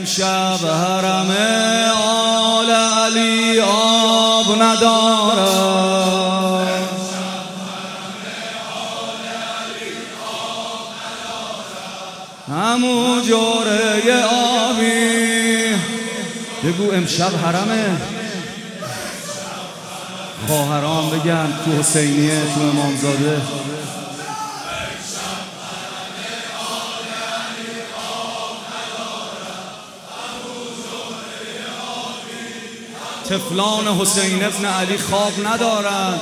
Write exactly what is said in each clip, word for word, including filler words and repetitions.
امشب حرم آل علی آب ندارد، همون جوره آبی. بگو امشب حرمه. خواهران بگن تو حسینیه، تو امامزاده. طفلان حسین ابن علی خواب ندارند.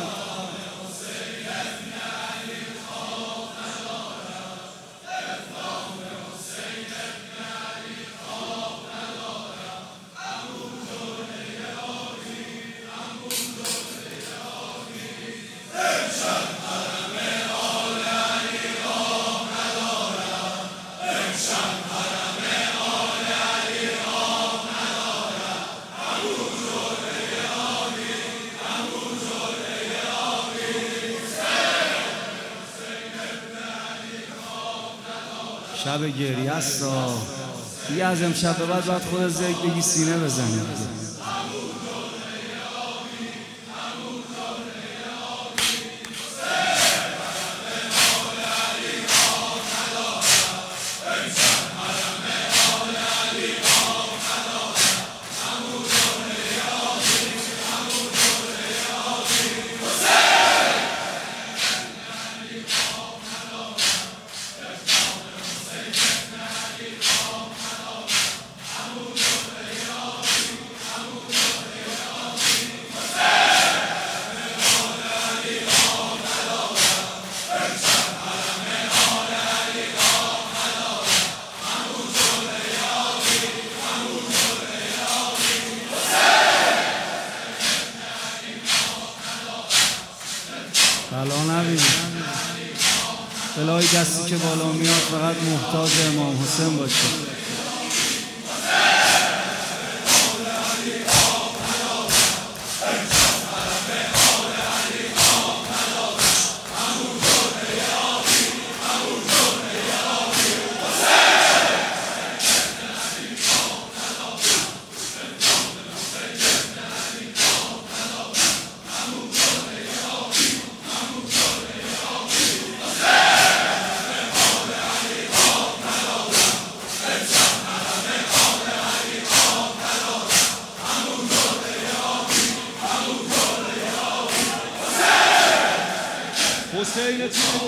شب گریه است. دیگه از امشب به بعد باید خود زیگ بگی سینه بزنی. بلا نبینی. الهی دستی که بالا میاد فقط محتاج امام حسین باشه. حسین تیم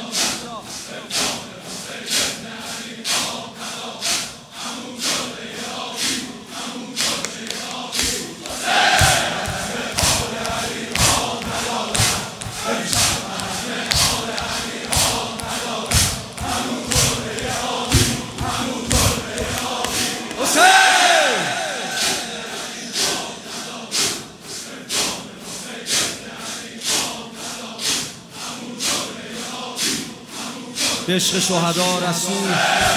به عشق شهدا رسول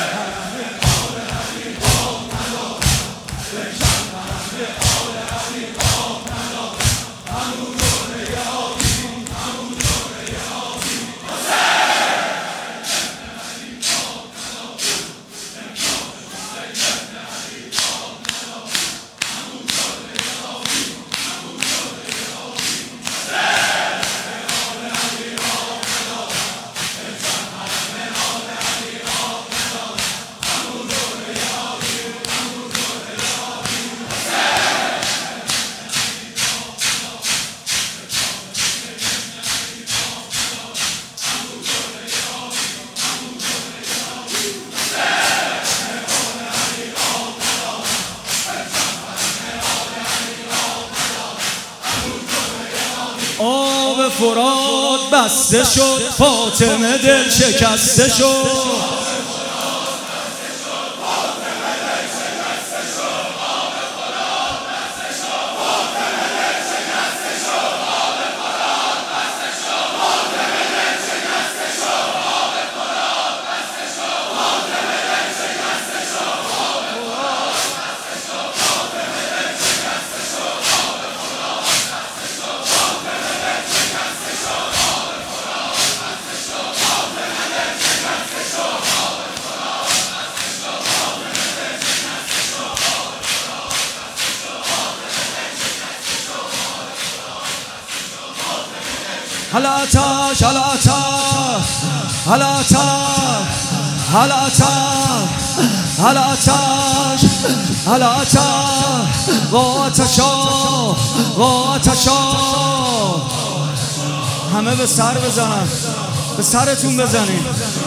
آب فرات بسته شد، فاطمه دل شکسته شد. حالا آتش حالا آتش حالا آتش حالا آتش حالا آتش حالا آتش و آتشا و آتشا. همه به سر بزنن، به سرتون بزنید.